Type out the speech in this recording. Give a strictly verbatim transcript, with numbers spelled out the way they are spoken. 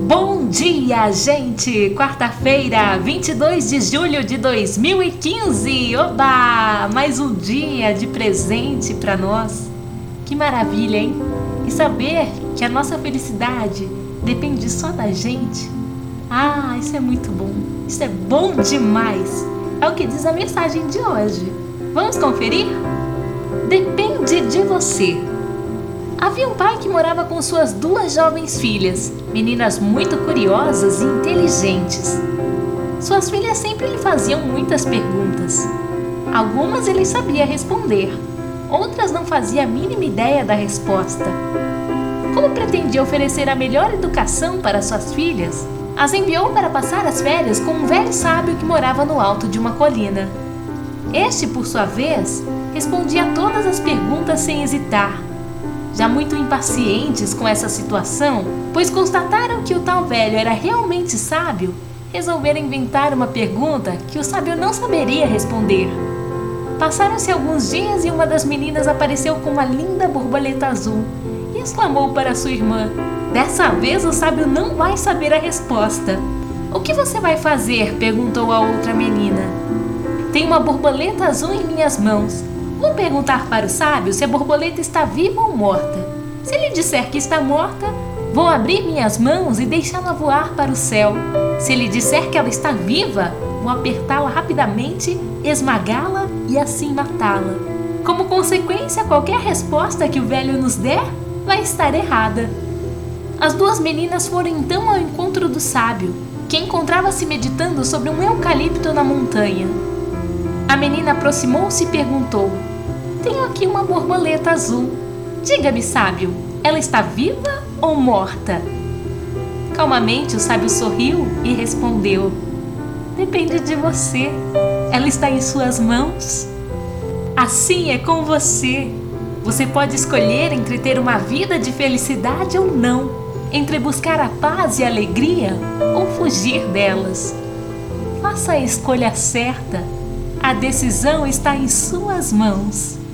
Bom dia, gente! Quarta-feira, vinte e dois de julho de dois mil e quinze. Oba! Mais um dia de presente para nós. Que maravilha, hein? E saber que a nossa felicidade depende só da gente. Ah, isso é muito bom. Isso é bom demais. É o que diz a mensagem de hoje. Vamos conferir? Depende de você. Havia um pai que morava com suas duas jovens filhas, meninas muito curiosas e inteligentes. Suas filhas sempre lhe faziam muitas perguntas. Algumas ele sabia responder, outras não fazia a mínima ideia da resposta. Como pretendia oferecer a melhor educação para suas filhas, as enviou para passar as férias com um velho sábio que morava no alto de uma colina. Este, por sua vez, respondia a todas as perguntas sem hesitar. Já muito impacientes com essa situação, pois constataram que o tal velho era realmente sábio, resolveram inventar uma pergunta que o sábio não saberia responder. Passaram-se alguns dias e uma das meninas apareceu com uma linda borboleta azul e exclamou para sua irmã: "Dessa vez o sábio não vai saber a resposta." "O que você vai fazer?" perguntou a outra menina. "Tenho uma borboleta azul em minhas mãos. Vou perguntar para o sábio se a borboleta está viva ou morta. Se ele disser que está morta, vou abrir minhas mãos e deixá-la voar para o céu. Se ele disser que ela está viva, vou apertá-la rapidamente, esmagá-la e assim matá-la. Como consequência, qualquer resposta que o velho nos der vai estar errada." As duas meninas foram então ao encontro do sábio, que encontrava-se meditando sobre um eucalipto na montanha. A menina aproximou-se e perguntou: "Tenho aqui uma borboleta azul. Diga-me, sábio, ela está viva ou morta?" Calmamente o sábio sorriu e respondeu: "Depende de você. Ela está em suas mãos." Assim é com você. Você pode escolher entre ter uma vida de felicidade ou não, entre buscar a paz e a alegria ou fugir delas. Faça a escolha certa. A decisão está em suas mãos.